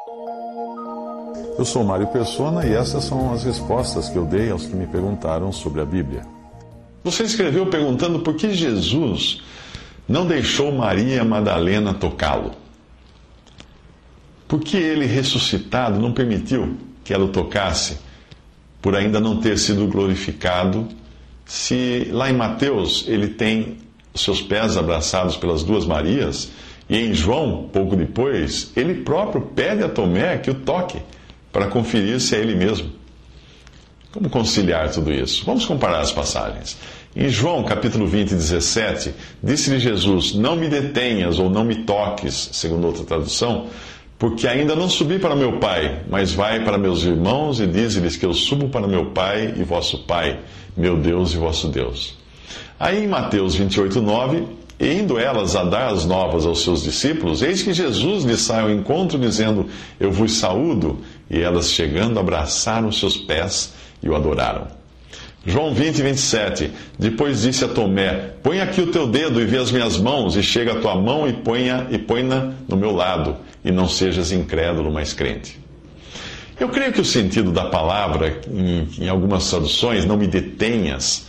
Eu sou Mário Persona e essas são as respostas que eu dei aos que me perguntaram sobre a Bíblia. Você escreveu perguntando por que Jesus não deixou Maria Madalena tocá-lo. Por que ele, ressuscitado, não permitiu que ela o tocasse, por ainda não ter sido glorificado, se lá em Mateus ele tem os seus pés abraçados pelas duas Marias, e em João, pouco depois, ele próprio pede a Tomé que o toque, para conferir se é ele mesmo. Como conciliar tudo isso? Vamos comparar as passagens. Em João, capítulo 20, 17, disse-lhe Jesus: não me detenhas ou não me toques, segundo outra tradução, porque ainda não subi para meu Pai, mas vai para meus irmãos e dize-lhes que eu subo para meu Pai e vosso Pai, meu Deus e vosso Deus. Aí em Mateus 28, 9, e indo elas a dar as novas aos seus discípulos, eis que Jesus lhes sai ao encontro, dizendo: eu vos saúdo, e elas chegando abraçaram os seus pés e o adoraram. João 20, 27, depois disse a Tomé: põe aqui o teu dedo e vê as minhas mãos, e chega a tua mão e põe-na no meu lado, e não sejas incrédulo, mas crente. Eu creio que o sentido da palavra, em algumas traduções, não me detenhas,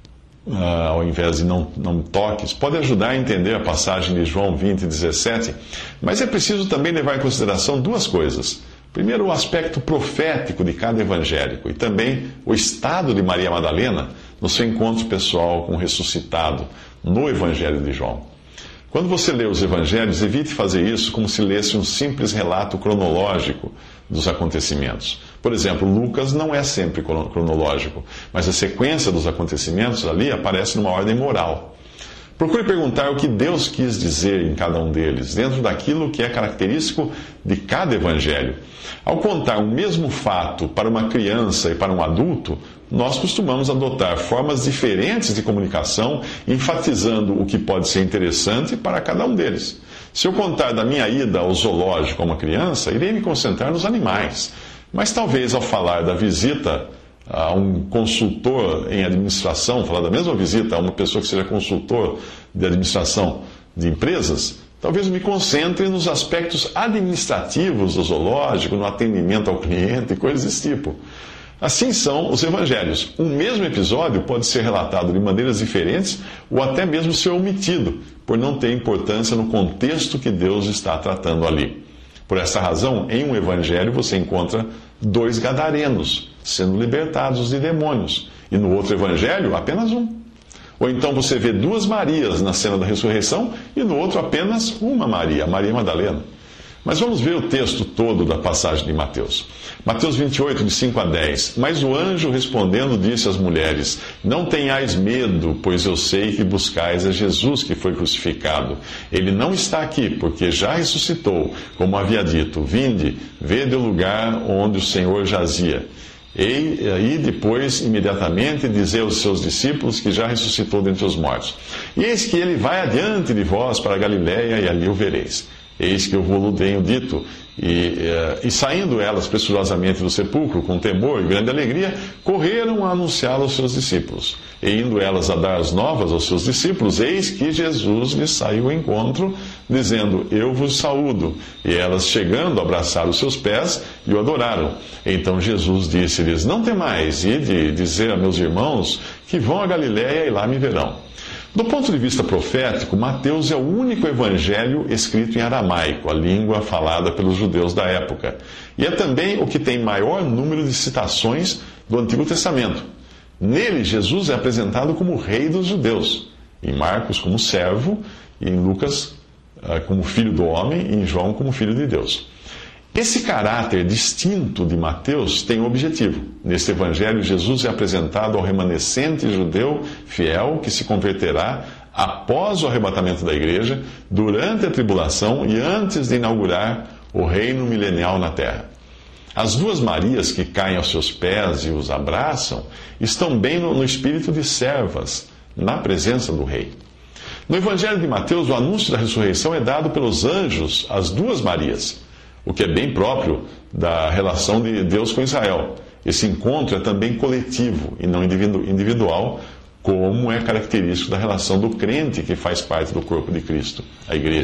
ao invés de não me toques, pode ajudar a entender a passagem de João 20, 17, mas é preciso também levar em consideração duas coisas. Primeiro, o aspecto profético de cada evangélico e também o estado de Maria Madalena no seu encontro pessoal com o ressuscitado no Evangelho de João. Quando você lê os evangelhos, evite fazer isso como se lesse um simples relato cronológico dos acontecimentos. Por exemplo, Lucas não é sempre cronológico, mas a sequência dos acontecimentos ali aparece numa ordem moral. Procure perguntar o que Deus quis dizer em cada um deles, dentro daquilo que é característico de cada evangelho. Ao contar um mesmo fato para uma criança e para um adulto, nós costumamos adotar formas diferentes de comunicação, enfatizando o que pode ser interessante para cada um deles. Se eu contar da minha ida ao zoológico a uma criança, irei me concentrar nos animais. Mas talvez ao falar da visita a um consultor em administração, falar da mesma visita a uma pessoa que seja consultor de administração de empresas, talvez eu me concentre nos aspectos administrativos do zoológico, no atendimento ao cliente e coisas desse tipo. Assim são os evangelhos. Um mesmo episódio pode ser relatado de maneiras diferentes ou até mesmo ser omitido, por não ter importância no contexto que Deus está tratando ali. Por essa razão, em um evangelho você encontra 2 gadarenos sendo libertados de demônios, e no outro evangelho, apenas um. Ou então você vê 2 Marias na cena da ressurreição, e no outro apenas uma Maria, Maria Madalena. Mas vamos ver o texto todo da passagem de Mateus. Mateus 28, de 5 a 10. Mas o anjo respondendo disse às mulheres: não tenhais medo, pois eu sei que buscais a Jesus que foi crucificado. Ele não está aqui, porque já ressuscitou, como havia dito. Vinde, vede o lugar onde o Senhor jazia. E aí depois, imediatamente, dizer aos seus discípulos que já ressuscitou dentre os mortos. E eis que ele vai adiante de vós para a Galiléia, e ali o vereis. Eis que eu vou-lo tenho dito. E saindo elas pressurosamente do sepulcro, com temor e grande alegria, correram a anunciá-lo aos seus discípulos. E indo elas a dar as novas aos seus discípulos, eis que Jesus lhes saiu ao encontro, dizendo: eu vos saúdo. E elas, chegando, abraçaram os seus pés e o adoraram. Então Jesus disse-lhes: não temais, ide dizer a meus irmãos que vão a Galiléia e lá me verão. Do ponto de vista profético, Mateus é o único evangelho escrito em aramaico, a língua falada pelos judeus da época. E é também o que tem maior número de citações do Antigo Testamento. Nele, Jesus é apresentado como rei dos judeus, em Marcos como servo, e em Lucas como filho do homem, e em João como filho de Deus. Esse caráter distinto de Mateus tem um objetivo. Neste evangelho, Jesus é apresentado ao remanescente judeu fiel que se converterá após o arrebatamento da igreja, durante a tribulação e antes de inaugurar o reino milenial na terra. As 2 Marias que caem aos seus pés e os abraçam estão bem no espírito de servas, na presença do rei. No evangelho de Mateus, o anúncio da ressurreição é dado pelos anjos às 2 Marias, o que é bem próprio da relação de Deus com Israel. Esse encontro é também coletivo e não individual, como é característico da relação do crente que faz parte do corpo de Cristo, a igreja.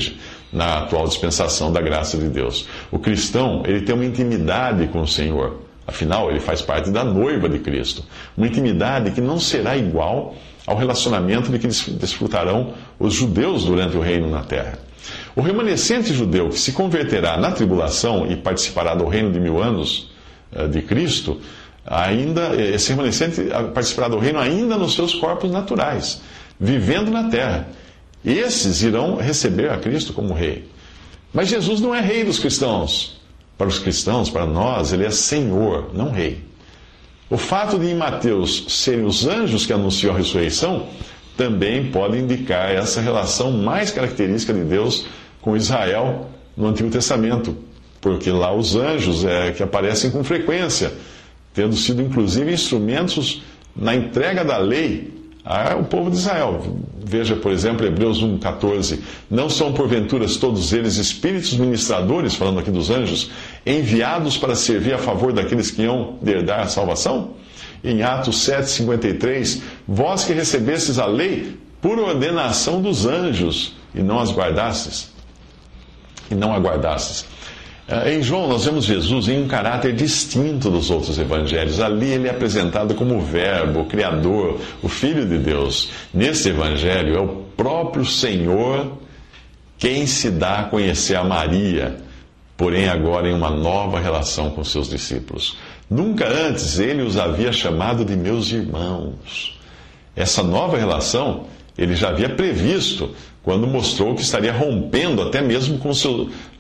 na atual dispensação da graça de Deus. O cristão, ele tem uma intimidade com o Senhor. Afinal, ele faz parte da noiva de Cristo. Uma intimidade que não será igual ao relacionamento de que desfrutarão os judeus durante o reino na terra. O remanescente judeu que se converterá na tribulação e participará do reino de 1000 anos de Cristo, esse remanescente participará do reino ainda nos seus corpos naturais, vivendo na terra. Esses irão receber a Cristo como rei. Mas Jesus não é rei dos cristãos. Para os cristãos, para nós, ele é Senhor, não rei. O fato de em Mateus serem os anjos que anunciam a ressurreição também pode indicar essa relação mais característica de Deus com Israel no Antigo Testamento, porque lá os anjos que aparecem com frequência, tendo sido inclusive instrumentos na entrega da lei ao povo de Israel. Veja, por exemplo, Hebreus 1,14. Não são porventuras todos eles espíritos ministradores, falando aqui dos anjos, enviados para servir a favor daqueles que iam herdar a salvação? Em Atos 7,53, vós que recebestes a lei por ordenação dos anjos e não as guardastes. E não a guardastes. Em João, nós vemos Jesus em um caráter distinto dos outros evangelhos. Ali ele é apresentado como o Verbo, o Criador, o Filho de Deus. Neste evangelho é o próprio Senhor quem se dá a conhecer a Maria, porém agora em uma nova relação com seus discípulos. Nunca antes ele os havia chamado de meus irmãos. Essa nova relação ele já havia previsto quando mostrou que estaria rompendo até mesmo com os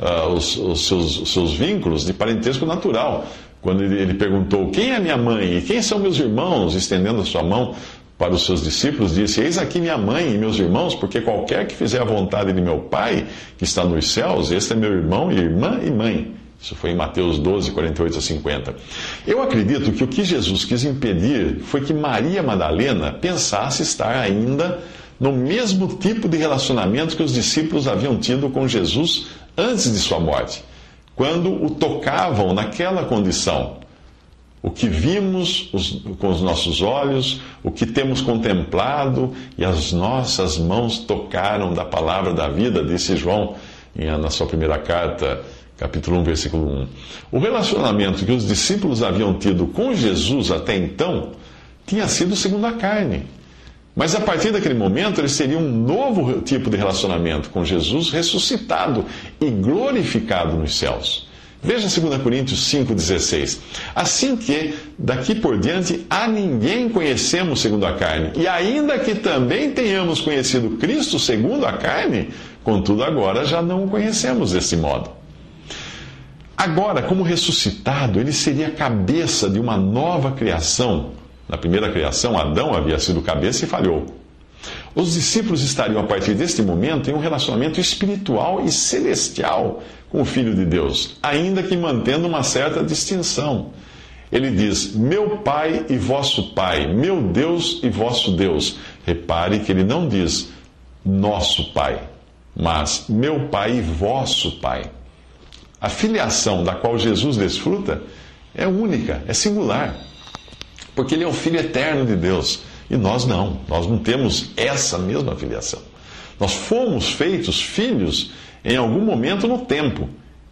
seus vínculos de parentesco natural. Quando ele perguntou, quem é minha mãe e quem são meus irmãos? Estendendo a sua mão para os seus discípulos, disse, eis aqui minha mãe e meus irmãos, porque qualquer que fizer a vontade de meu Pai, que está nos céus, este é meu irmão, irmã e mãe. Isso foi em Mateus 12, 48 a 50. Eu acredito que o que Jesus quis impedir foi que Maria Madalena pensasse estar ainda no mesmo tipo de relacionamento que os discípulos haviam tido com Jesus antes de sua morte, quando o tocavam naquela condição. O que vimos com os nossos olhos, o que temos contemplado, e as nossas mãos tocaram da palavra da vida, disse João na sua primeira carta, capítulo 1, versículo 1. O relacionamento que os discípulos haviam tido com Jesus até então tinha sido segundo a carne. Mas a partir daquele momento, eles teriam um novo tipo de relacionamento com Jesus ressuscitado e glorificado nos céus. Veja 2 Coríntios 5,16. Assim que, daqui por diante, a ninguém conhecemos segundo a carne. E ainda que também tenhamos conhecido Cristo segundo a carne, contudo agora já não o conhecemos desse modo. Agora, como ressuscitado, ele seria a cabeça de uma nova criação. Na primeira criação, Adão havia sido cabeça e falhou. Os discípulos estariam, a partir deste momento, em um relacionamento espiritual e celestial com o Filho de Deus, ainda que mantendo uma certa distinção. Ele diz, meu Pai e vosso Pai, meu Deus e vosso Deus. Repare que ele não diz, nosso Pai, mas meu Pai e vosso Pai. A filiação da qual Jesus desfruta é única, é singular. Porque ele é o Filho eterno de Deus. E nós não temos essa mesma filiação. Nós fomos feitos filhos em algum momento no tempo.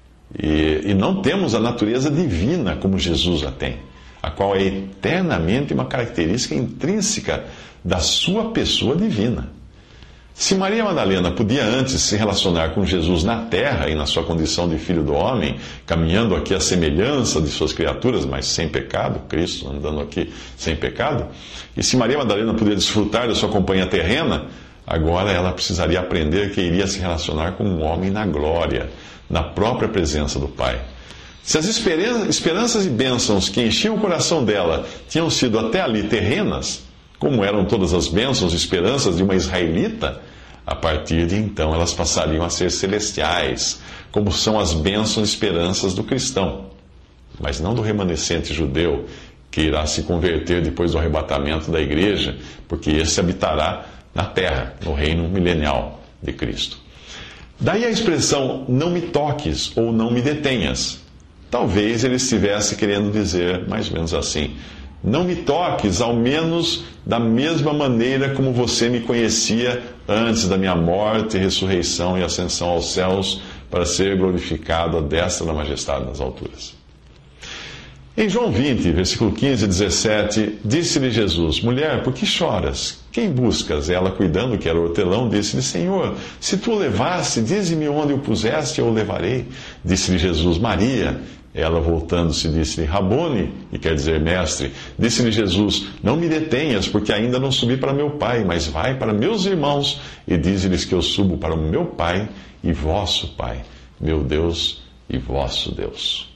E não temos a natureza divina como Jesus a tem, a qual é eternamente uma característica intrínseca da sua pessoa divina. Se Maria Madalena podia antes se relacionar com Jesus na terra e na sua condição de filho do homem, caminhando aqui à semelhança de suas criaturas, mas sem pecado, Cristo andando aqui sem pecado, e se Maria Madalena podia desfrutar da sua companhia terrena, agora ela precisaria aprender que iria se relacionar com um homem na glória, na própria presença do Pai. Se as esperanças e bênçãos que enchiam o coração dela tinham sido até ali terrenas, como eram todas as bênçãos e esperanças de uma israelita, a partir de então elas passariam a ser celestiais, como são as bênçãos e esperanças do cristão, mas não do remanescente judeu, que irá se converter depois do arrebatamento da igreja, porque esse habitará na terra, no reino milenial de Cristo. Daí a expressão, não me toques ou não me detenhas. Talvez ele estivesse querendo dizer mais ou menos assim, não me toques, ao menos da mesma maneira como você me conhecia antes da minha morte, ressurreição e ascensão aos céus, para ser glorificado à destra da majestade nas alturas. Em João 20, versículo 15 e 17, disse-lhe Jesus: Mulher, por que choras? Quem buscas? Ela, cuidando que era o hortelão, disse-lhe: Senhor, se tu o levaste, dize-me onde o puseste, eu o levarei. Disse-lhe Jesus: Maria. Ela, voltando-se, disse-lhe: Rabone, que quer dizer mestre. Disse-lhe Jesus: Não me detenhas, porque ainda não subi para meu Pai, mas vai para meus irmãos e dize-lhes que eu subo para o meu Pai e vosso Pai, meu Deus e vosso Deus.